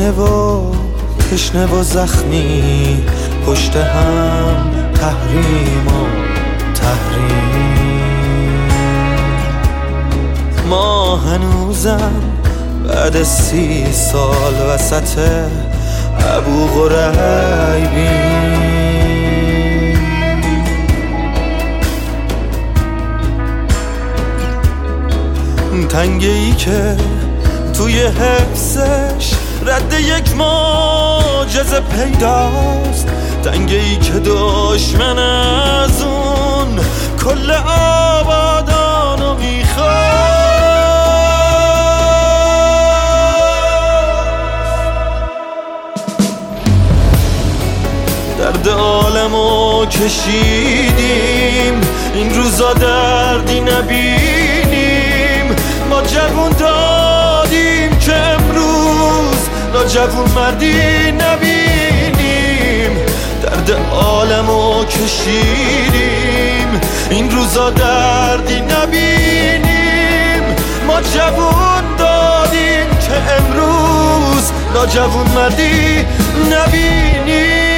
تشنه و زخمی، پشت هم تحریم و تحریم. ما هنوزم بعد 30 سال وسط ابو غریبیم. تنگه ای که توی حفظش رد یک معجزه پیداست، تنگه ای که دشمن از اون کل آبادانو میخواد. درد عالمو کشیدیم، این روزا دردی نبینیم. ما جوون دادیم که امروز لاجوون مردی نبینیم. درد عالمو کشیدیم، این روزا دردی نبینیم. ما جوون دادیم که امروز لاجوون مردی نبینیم.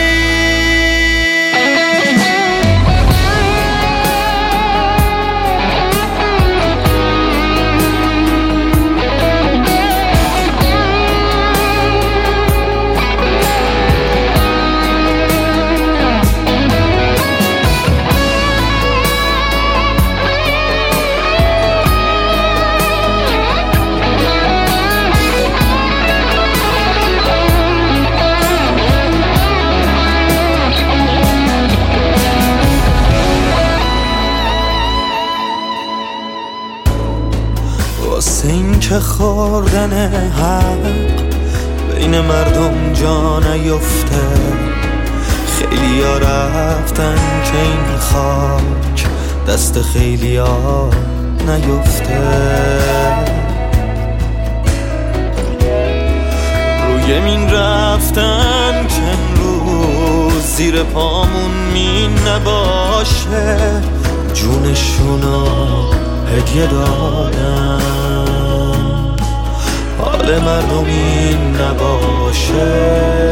واسه این که خوردن حق بین مردم جا نیفته، خیلی ها رفتن که این خاک دست خیلی ها نیفته. روی من رفتن که امروز زیر پامون مین نباشه، جونشونو هدیه دادن، حال مردم این نباشه.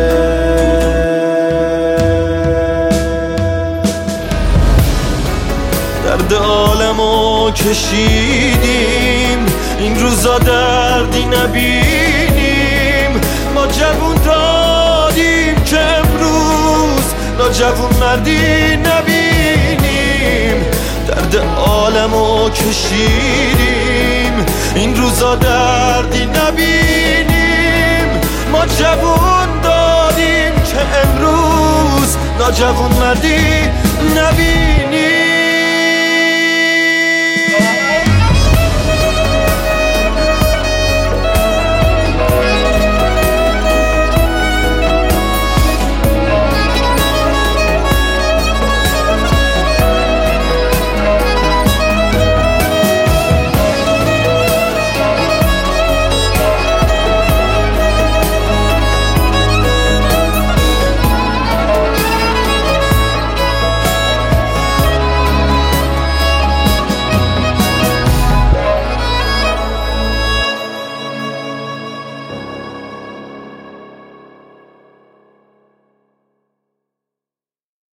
درد عالمو کشیدیم، این روزا دردی نبینیم. ما جوون دادیم که امروز لاجوون مردی نبینیم. درد عالمو کشیدیم، این روزا دردی نبینیم. ما جوون دادیم که امروز لاجوون مردی نبینیم.